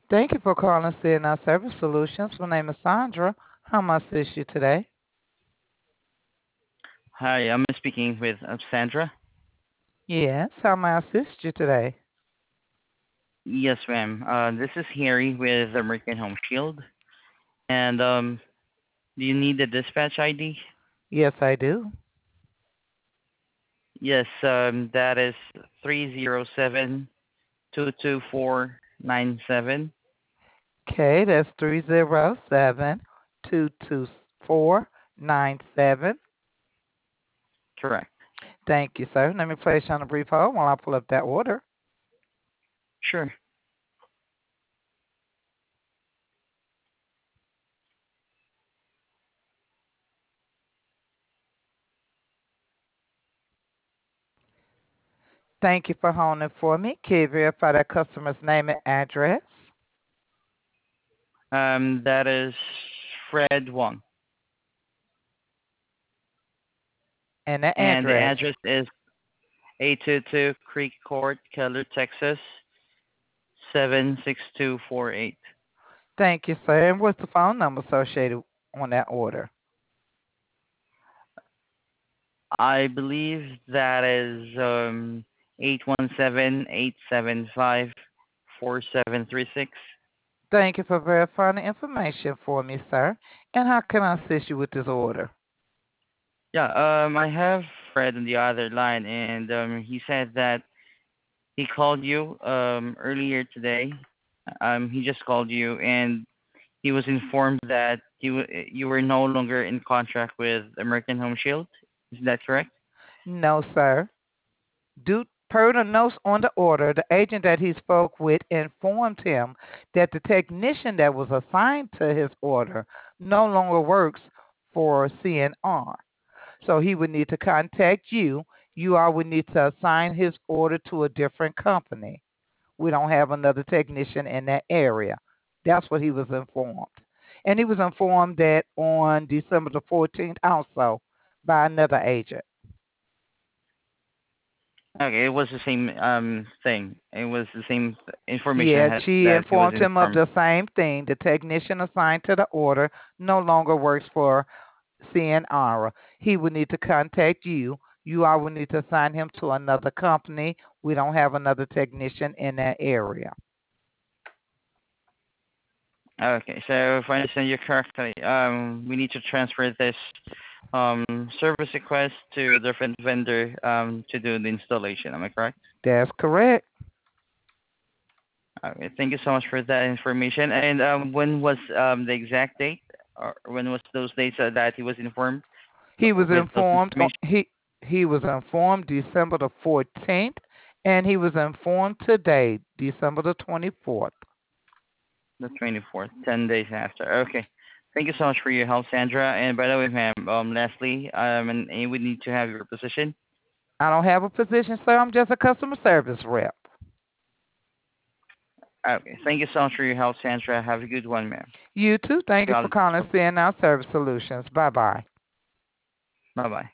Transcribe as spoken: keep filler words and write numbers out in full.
Thank you for calling C N I Service Solutions. My name is Sandra. How may I assist you today? Hi, I'm speaking with uh, Sandra. Yes, how may I assist you today? Yes, ma'am. Uh, this is Harry with American Home Shield. And um, do you need the dispatch I D? Yes, I do. Yes, um, that is three zero seven two two four nine seven. Okay, that's three zero seven two two four nine seven. Correct. Thank you, sir. Let me place you on a brief hold while I pull up that order. Sure. Thank you for holding for me. Can you verify that customer's name and address? Um, that is Fred Wong. And the And the address. address is eight two two Creek Court, Keller, Texas, seven six two four eight. Thank you, sir. And what's the phone number associated on that order? I believe that is um eight one seven eight seven five four seven three six. Thank you for verifying the information for me, sir. And how can I assist you with this order? Yeah, um I have Fred on the other line, and um he said that he called you um earlier today. Um he just called you, and he was informed that you you were no longer in contract with American Home Shield. Is that correct? No, sir. Due per the notes on the order, the agent that he spoke with informed him that the technician that was assigned to his order no longer works for C N R. So he would need to contact you. You all would need to assign his order to a different company. We don't have another technician in that area. That's what he was informed. And he was informed that on December the fourteenth also by another agent. Okay, it was the same um thing. It was the same information Yeah, had, she that he was informed him of informed. the same thing. The technician assigned to the order no longer works for C N R. He would need to contact you. You all would need to assign him to another company. We don't have another technician in that area. Okay, so if I understand you correctly, um, we need to transfer this um service request to a different vendor um to do the installation. Am I correct? That's correct. Okay, thank you so much for that information. And um, when was um the exact date, or when was those dates uh, that he was informed He was with those informed on- information? he he was informed December the fourteenth, and he was informed today, December the twenty-fourth. The twenty-fourth, ten days after. Okay. Thank you so much for your help, Sandra. And by the way, ma'am, um, Leslie, um, and, and we need to have your position. I don't have a position, sir. I'm just a customer service rep. Okay. Thank you so much for your help, Sandra. Have a good one, ma'am. You too. Thank Happy you for holidays. calling C N L Service Solutions. Bye bye. Bye bye.